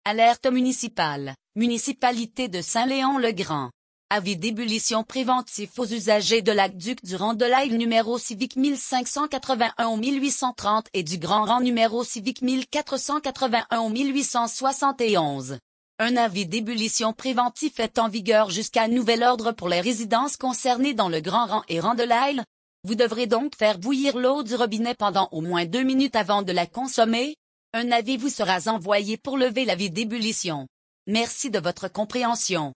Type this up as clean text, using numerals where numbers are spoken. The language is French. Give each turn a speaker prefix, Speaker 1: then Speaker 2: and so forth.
Speaker 1: Alerte municipale, municipalité de Saint-Léon-le-Grand. Avis d'ébullition préventif aux usagers de l'aqueduc du rang de l'Aille numéro civique 1581 au 1830 et du grand rang numéro civique 1481 au 1871. Un avis d'ébullition préventif est en vigueur jusqu'à nouvel ordre pour les résidences concernées dans le grand rang et rang de l'Aille. Vous devrez donc faire bouillir l'eau du robinet pendant au moins 2 minutes avant de la consommer. Un avis vous sera envoyé pour lever l'avis d'ébullition. Merci de votre compréhension.